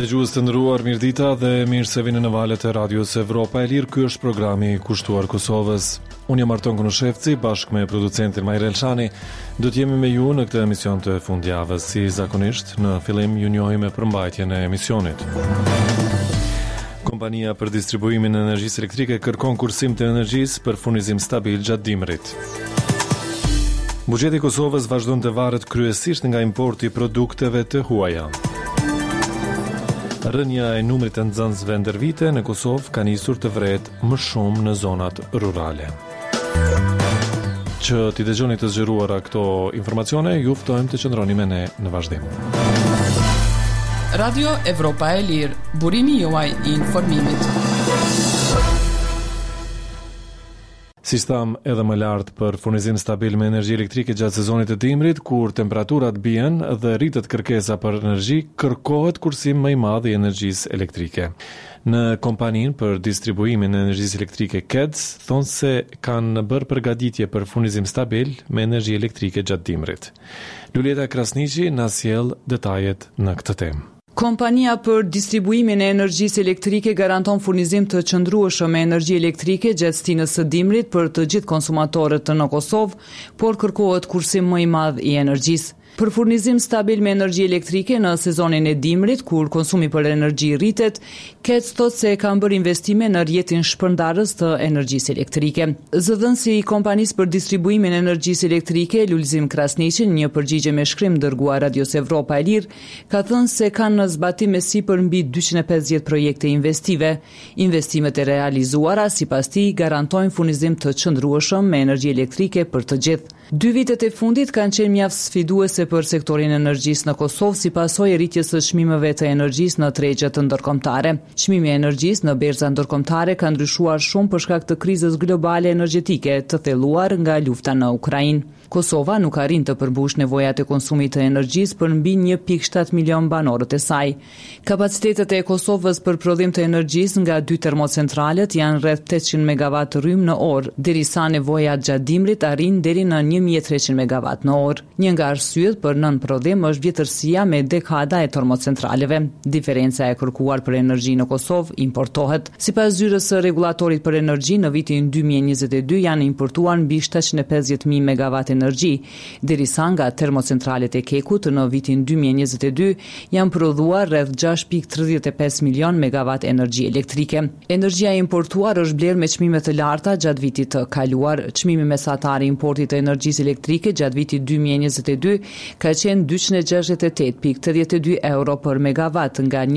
Dëgjues të nderuar, mirëdita dhe mirë se vini në valët e Radios Evropa e Lirë. Ky është programi kushtuar Kosovës. Unë jam Arton Konoshevci, bashkë me producentin Majrel Elshani. Do të jemi me ju në këtë emision të fundjavës. Si zakonisht, në fillim ju njohim me përmbajtjen e emisionit. Kompania për distribuimin e energjisë elektrike kërkon kursim të energjisë për furnizim stabil gjatë dimrit. Buxheti i Kosovës vazhdon të varet kryesisht nga importi i produkteve të huaja. Rënja e numrit të nxënësve ndër vite në Kosovë ka nisur të vret më shumë në zonat rurale. Që t'i dëgjoni të zgjeruara këto informacione, ju ftojmë të qëndroni me ne në vazhdim. Radio Evropa e Lirë, burimi juaj i informimit. Si stam edhe më lartë për furnizim stabil me energji elektrike gjatë sezonit të dimrit, kur temperaturat bien dhe rritet kërkesa për energji, kërkohet kursim më i madh i energjisë elektrike. Në kompaninë për distribuimin e energjisë elektrike KEDS, thonë se kanë bërë përgatitje për furnizim stabil me energji elektrike gjatë dimrit. Lulieta Krasniqi na sjell detajet në këtë temë. Kompania për distribuimin e energjisë elektrike garanton furnizim të qëndrueshëm me energji elektrike gjatë stinës së dimrit për të gjithë konsumatorët në Kosovë, por kërkohet kursim më i madh i energjisë. Për furnizim stabil me energji elektrike në sezonin e dimrit, kur konsumi për energji rritet, KEDS thotë se kanë bërë investime në rrjetin shpërndarës të energjisë elektrike. Zëdhënësi i kompanisë për distribuimin e energjisë elektrike, Lulzim Krasniqi, një përgjigje me shkrim dërguar Radios Evropa e Lirë, ka thënë se kanë në zbatim me sipër mbi 250 projekte investive. Investimet e realizuara, sipas tij, garantojnë furnizim të qëndrueshëm me energji elektrike për të gjithë. 2 vitet e fundit kanë qenë mjaft sfiduese për sektorin e energjisë në Kosovë si pasojë e rritjes së çmimeve të energjisë në tregjet ndërkombëtare. Çmimi i energjisë në berza ndërkombëtare ka ndryshuar shumë për shkak të krizës globale energjetike të thelluar nga lufta në Ukrainë. Kosova nuk arrin të përmbush nevojat e konsumit të energjisë për mbi 1.7 milion banorët e saj. Kapacitetet e Kosovës për prodhim të energjisë nga 2 termocentralet janë rreth 800 megawatt rrymë në orë, derisa nevojat gjatë dimrit arrin deri në 1300 megawatt në orë. Një nga arsyet për nën prodhim është vjetërsia me dekada e termocentraleve. Diferenca e kërkuar për energji në Kosovë importohet. Sipas zyrës së rregullatorit për energji, në vitin 2022 janë importuar mbi 750.000 megawatt energji, derisa nga termocentralet e Kekut në vitin 2022 janë prodhuar rreth 6.35 milion megawatt energji elektrike. Energjia importuar është blerë me çmime të larta gjatë vitit të kaluar. Çmimi mesatar i importit të energjisë elektrike gjatë vitit 2022 ka qenë 268.82 euro për megawatt nga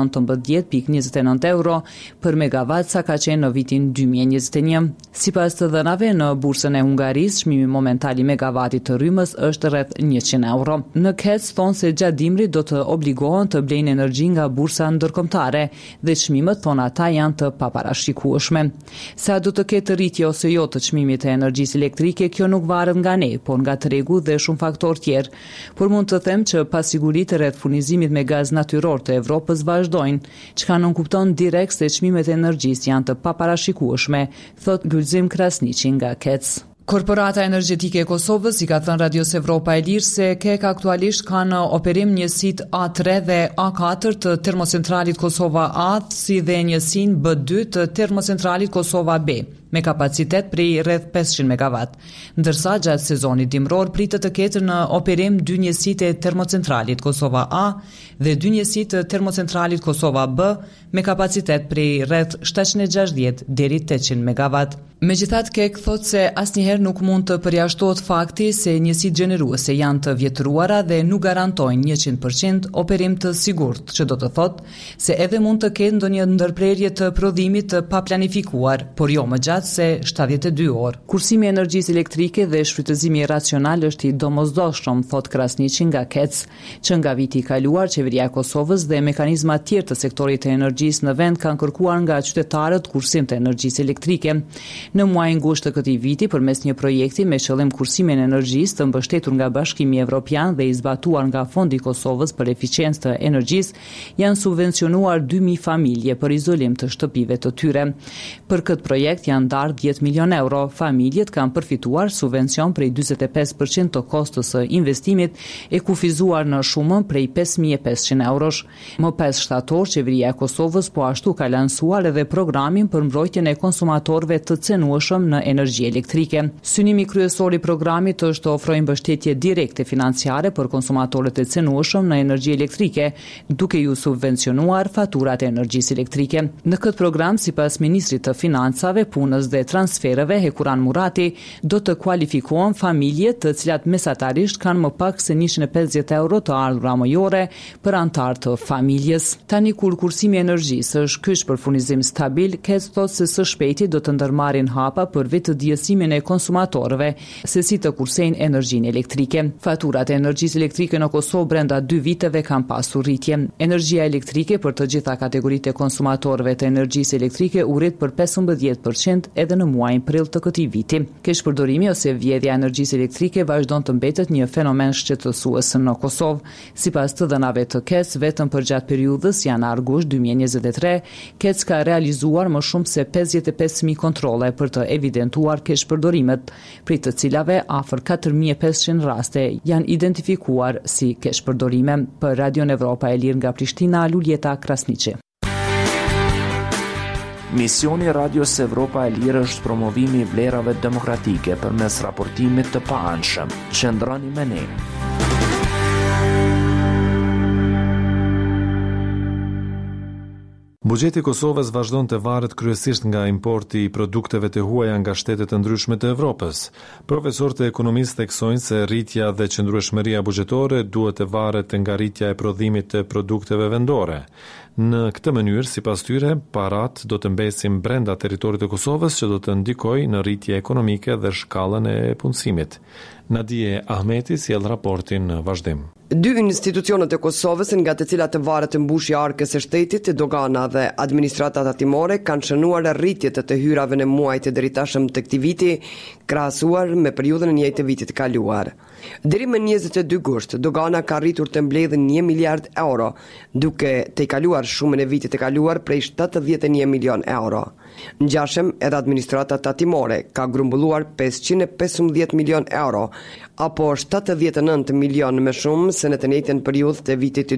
119.29 euro për megawatt sa ka qenë në vitin 2021. Sipas të dhënave në bursën e Hungarisë, çmimi momental i megavatit të rrymës është rreth 100 euro. Në KEDS thonë se gjatë dimrit do të obligohen të blejnë energji nga bursa ndërkombëtare dhe çmimet thonë ata janë të paparashikueshme. Sa do të ketë rritje ose jo të çmimit të energjisë elektrike, kjo nuk varet nga ne, por nga tregu dhe shumë faktorë tjerë. Por mund të them që pasiguritë rreth furnizimit me gaz natyror të Evropës vazhdojnë, çka nënkupton direkt se çmimet e energjisë janë të paparashikueshme, thot Lulzim Krasniqi nga KEDS. Korporata energjetike e Kosovës i ka thënë Radios Evropa e Lirë se KEK aktualisht ka në operim njësitë A3 dhe A4 të termocentralit Kosova A, si dhe njësinë B2 të termocentralit Kosova B, me kapacitet prej rreth 500 megawatt, ndërsa gjatë sezonit dimror pritet të ketë në operim 2 njësitë e termocentralit Kosova A dhe 2 njësitë të termocentralit Kosova B me kapacitet prej rreth 760 deri 800 megawatt. Megjithatë, KEK thotë se asnjëherë nuk mund të përjashtohet fakti se njësitë gjeneruese janë të vjetëruara dhe nuk garantojnë 100% operim të sigurt, që do të thotë se edhe mund të ketë ndonjë ndërprerje të prodhimit të paplanifikuar, por jo më gjatë se 72 orë. Kursimi i energjisë elektrike dhe shfrytëzimi racional është i domosdoshëm, thot Krasniqi nga KEDS, që nga viti i kaluar qeveria e Kosovës dhe mekanizma të tjerë të sektorit të energjisë në vend kanë kërkuar nga qytetarët kursim të energjisë elektrike. Në muajin gusht të këtij viti, përmes një projekti me qëllim kursimin e energjisë të mbështetur nga Bashkimi Evropian dhe i zbatuar nga Fondi i Kosovës për eficiencë të energjisë, janë subvencionuar 2000 familje për izolim të shtëpive të tyre. Për këtë projekt janë ndarë 10 milion euro. Familjet kanë përfituar subvencion prej 45% të kostës së investimit e kufizuar në shumën prej 5.500 eurosh. Më 5 shtator, qeveria e Kosovës po ashtu ka lansuar edhe programin për mbrojtjen e konsumatorëve të cenueshëm në energji elektrike. Synimi kryesor i programit është të ofrojë mbështetje direkte financiare për konsumatorët e cenueshëm në energji elektrike, duke ju subvencionuar faturat e energjisë elektrike. Në këtë program, sipas ministrit të Financave, Punës dhe Transfereve, Hekuran Murati, do të kualifikohen familje të cilat mesatarisht kanë më pak se 150 euro të ardhura mujore për antar të familjes. Tani kur kursimi i energjisë është kyç për furnizim stabil, KEC thotë se së shpejti do të ndërmarrin hapa për vetëdijësimin e konsumatorëve se si të kursejnë energjinë elektrike. Faturat e energjisë elektrike në Kosovë brenda 2 viteve kanë pasur rritje. Energjia elektrike për të gjitha kategoritë e konsumatorëve të energjisë elektrike u rrit për 15% edhe në muajin prill të këtij viti. Keqpërdorimi ose vjedhja e energjisë elektrike vazhdon të mbetet një fenomen shqetësues në Kosovë. Sipas të dhënave të KEC, vetëm për gjatë periudhës janar-gusht 2023, KEC ka realizuar më shumë se 55.000 kontrolle për të evidentuar keqpërdorimet, prej të cilave afër 4.500 raste janë identifikuar si keqpërdorime. Për Radio Evropa e Lirë nga Prishtina, Luljeta Krasniqi. Misioni Radios Evropa e Lirë është promovimi i vlerave demokratike përmes raportimit të paanshëm. Qëndroni me ne. Buxheti i Kosovës vazhdon të varet kryesisht nga importi i produkteve të huaja nga shtetet e ndryshme të Evropës. Profesorët e ekonomisë theksojnë se rritja dhe qëndrueshmëria buxhetore duhet të varet nga rritja e prodhimit të produkteve vendore. Në këtë mënyrë, sipas tyre, parat do të mbesin brenda territorit të Kosovës, që do të ndikojë në rritje ekonomike dhe shkallën e punësimit. Nadije Ahmeti sjell raportin në vazhdim. 2 institucionet e Kosovës, nga të cilat të varet mbushja arkës së shtetit, dogana dhe administrata tatimore, kanë shënuar rritje të hyrave në muajt e deri të këtij viti, krahasuar me periudhën e njëjtë të vitit të kaluar. Deri më 22 gusht, dogana ka rritur të mbledhë 1 miliard euro, duke të kaluar shumën e vitit të kaluar prej 71 milion euro. Ngjashëm, edhe administrata tatimore ka grumbulluar 515 milion euro, apo 79 milion më shumë se në të njëjtën periudhë të vitit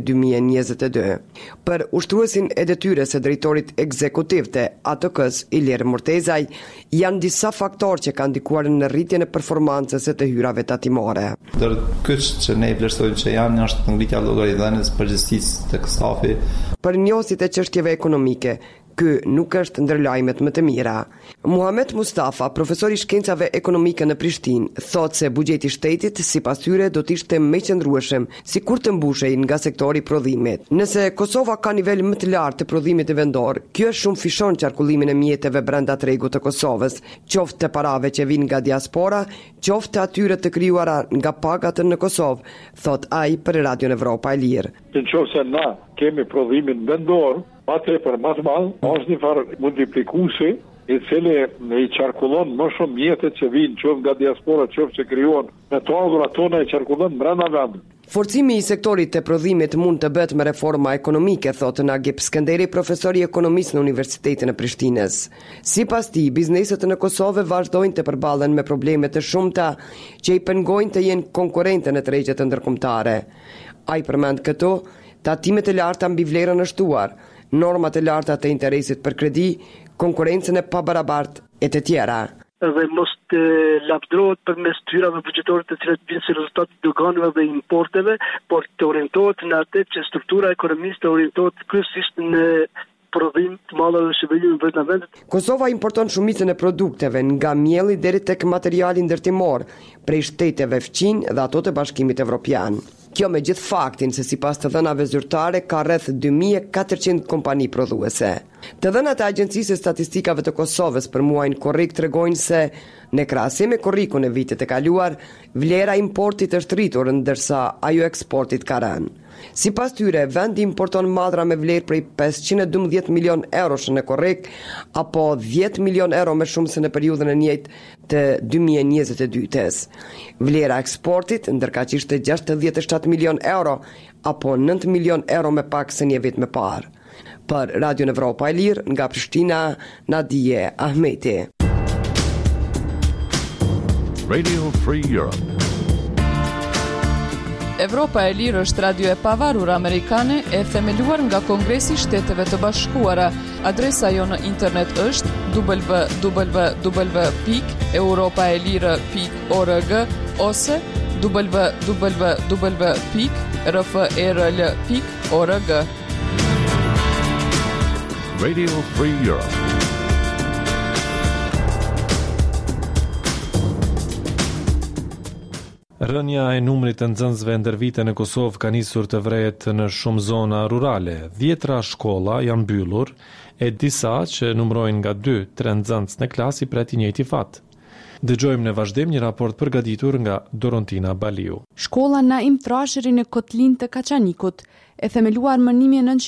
2022. Për ushtruesin e detyrës së drejtorit ekzekutiv të ATK-s, Ilir Murtezaj, janë disa faktorë që kanë ndikuar në rritjen e performancës së të hyrave tatimore. Ndër kyç që ne vlerësojmë që janë është ngritja e llogaridhënies përgjithësisë tek stafi. Për njësit e çështjeve ekonomike, ky nuk është ndër lajmet më të mira. Muhamet Mustafa, profesor i shkencave ekonomike në Prishtinë, thotë se buxheti i shtetit sipas tyre do të ishte më i qëndrueshëm, sikur të mbushej nga sektori i prodhimit. Nëse Kosova ka nivel më të lartë të prodhimit vendor, kjo shumë fishon qarkullimin e mjeteve brenda tregut të Kosovës, qoftë të parave që vijnë nga diaspora, qoftë të atyre të krijuara nga pagat në Kosovë, thotë ai për Radio Evropa e Lirë. Nëse na kemi prodhimin vendor, për mas madh, është një farë multiplikuesi i cili i qarkullon më shumë mjetet që vinë qoftë nga diaspora, qoftë që krijohen me to ardhurat tona i qarkullon brenda vendit. Forcimi i sektorit të prodhimit mund të bëhet me reforma ekonomike, thotë Nagip Skënderi, profesor i ekonomisë në Universitetin e Prishtinës. Sipas tij, bizneset në Kosovë vazhdojnë të përballen me probleme të shumta që i pengojnë të jenë konkurrente në tregjet ndërkombëtare. Ai përmend këto tatimet e larta mbi vlerën e shtuar, normat e larta të interesit për kredi, konkurrencën e pabarabartë e të tjera. Dhe mos të lavdrohet përmes hyrave buxhetore të cilat vijnë si rezultat të doganave dhe importeve, por të orientohet në atë që struktura e ekonomisë të orientohet kryesisht në prodhim të madh dhe shërbim brenda vendit. Kosova importon shumicën e produkteve, nga mielli deri tek materiali ndërtimor, prej shteteve fqinj dhe ato të Bashkimit Evropian. Kjo me gjithë faktin se sipas të dhënave zyrtare ka rreth 2400 kompani prodhuese. Të dhënat e Agjencisë së Statistikave të Kosovës për muajin korrik tregojnë se në krahasim me korrikun e vitit të kaluar, vlera e importit është rritur ndërsa ajo eksportit ka rënë. Sipas tyre, vendi importon madhra me vlerë prej 512 milion eurosh në korrik, apo 10 milion euro më shumë se në periudhën e njëjtë të 2022-s. Vlera e eksportit ndërkaq ishte 67 milion euro, apo 9 milion euro më pak se një vit më parë. Për Radio Evropa e Lirë, nga Prishtina, Nadije Ahmeti. Radio Free Europe. Evropa e Lirë është radio e pavarur amerikane e themeluar nga Kongresi i Shteteve të Bashkuara. Adresa jo në internet është www.europaelire.org ose www.rfrl.org. Radio Free Europe. Rënja e numrit të nxënësve ndër vite në Kosovë ka nisur të vrehet në shumë zona rurale. 10 shkolla janë mbyllur e disa që numrojnë nga 2-3 nxënës në klasë i pret i njëjti fat. Dëgjojmë në vazhdim një raport përgatitur nga Dorontina Baliu. Shkolla Naim Trashëri në Kotlin të Kaçanikut, e themeluar më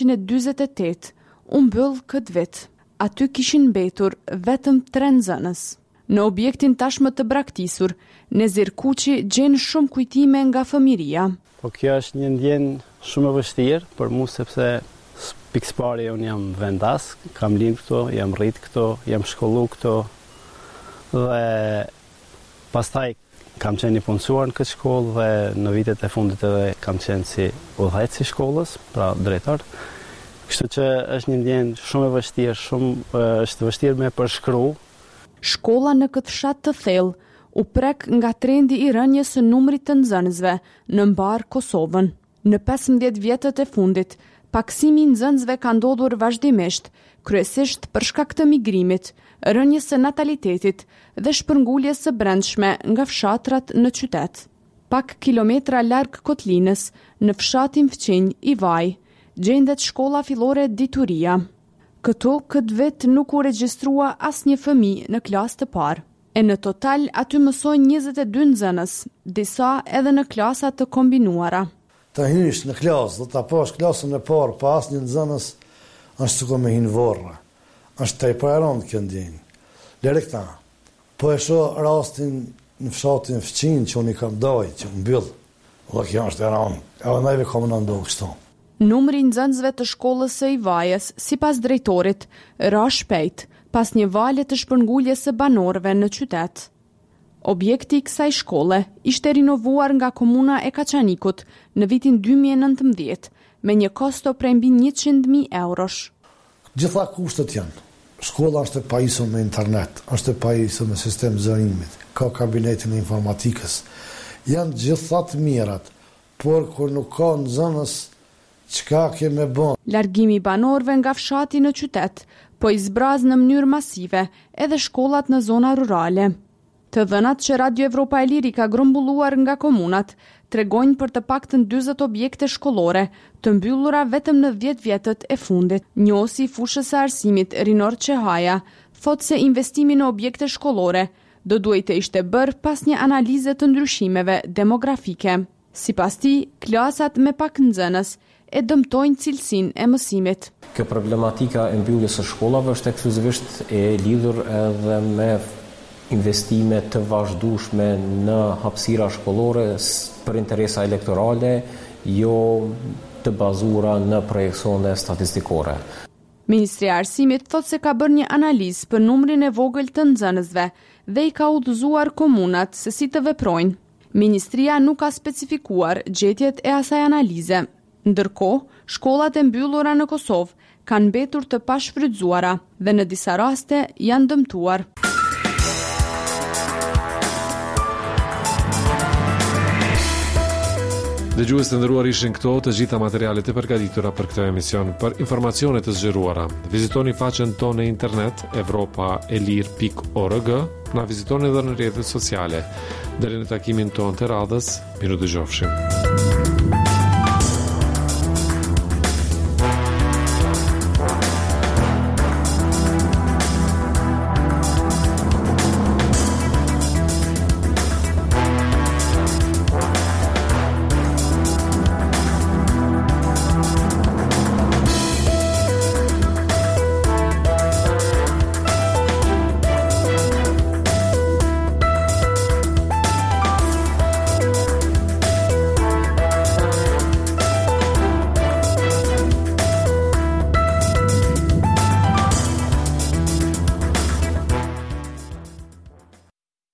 1948, u mbyll këtë vit. Aty kishin mbetur vetëm 3 nxënës. Në objektin tashmë të braktisur, Nezir Kuqi gjen shumë kujtime nga fëmiria. Po kjo është një ndjenjë shumë e vështirë për mua sepse pikëpari unë jam vendas, kam lind këto, jam rrit këto, jam shkollu këto dhe pastaj kam qenë i punësuar në këtë shkollë dhe në vitet e fundit edhe kam qenë si udhëheqës i shkollës, pra drejtor. Kështu që është një ndjenjë shumë e vështirë, është vështirë me përshkru. Shkolla në këtë fshat të thellë u prek nga trendi i rënjes së numrit të nxënësve në mbar Kosovën. Në 15 vjetët e fundit, paksimi i nxënësve ka ndodhur vazhdimisht, kryesisht për shkak të migrimit, rënjes së natalitetit dhe shpërnguljes së brendshme nga fshatrat në qytet. Pak kilometra larg Kotlinës, në fshatin Fqinj i Vaj, gjendet shkolla fillore Dituria. Këtu këtë vit nuk u regjistrua asnjë fëmijë në klasë të parë. E në total aty mësojnë 22 nxënës, disa edhe në klasa të kombinuara. Ta hysh në klasë, do ta pash klasën e parë pa asnjë nxënës, është sikur me hin vorra. Është tepër e rëndë kjo ndjenjë. Lere këta. Po e shoh rastin në fshatin Fqinj që unë kam dajë, që mbyll. Dhe kjo është e rëndë. Edhe neve kam në ndohë kështu. Numri i nxënësve të shkollës së Ivajës, sipas drejtorit, ra shpejt pas një vale të shpërnguljes së banorëve në qytet. Objekti i kësaj shkolle ishte rinovuar nga komuna e Kaçanikut në vitin 2019 me një kosto prej mbi 100.000 eurosh. Gjitha kushtet janë. Shkolla është e pajisur me internet, është e pajisur me sistem zërimit, ka kabinetin e informatikës. Janë gjitha të mirat, por kur nuk ka nxënës, çka kemi bën? Largimi i banorëve nga fshati në qytet, po i zbraz në mënyrë masive edhe shkollat në zona rurale. Të dhënat që Radio Evropa e Liri ka grumbulluar nga komunat tregojnë për të paktën 40 objekte shkollore të mbyllura vetëm në 10 vjetët e fundit. Njohësi i fushës së arsimit Rinor Çehaja thotë se investimi në objekte shkollore do duhet të ishte bërë pas një analize të ndryshimeve demografike. Sipas tij, klasat me pak nxënës e dëmtojnë cilësinë e mësimit. Kjo problematika e mbylljes së shkollave është ekskluzivisht e lidhur edhe me investime të vazhdueshme në hapësira shkollore për interesa elektorale, jo të bazuara në projekcione statistikore. Ministria e Arsimit thotë se ka bërë një analizë për numrin e vogël të nxënësve dhe i ka udhëzuar komunat se si të veprojnë. Ministria nuk ka specifikuar gjetjet e asaj analize. Ndërkohë, shkollat e mbyllura në Kosovë kanë mbetur të pashfrytzuara dhe në disa raste janë dëmtuar. Dëgjues të nderuar, ishin këto të gjitha materialet e përgatitura për këtë emision. Për informacione të zgjeruara, vizitoni faqen tonë në internet europaelir.org, na vizitoni edhe në rrjetet sociale. Deri në takimin tonë të radhës, miru dëgjofshim.